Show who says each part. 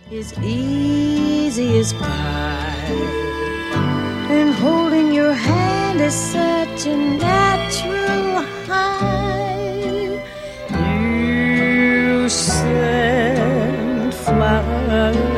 Speaker 1: is easy as pie, and holding your hand is such a natural high. You send flowers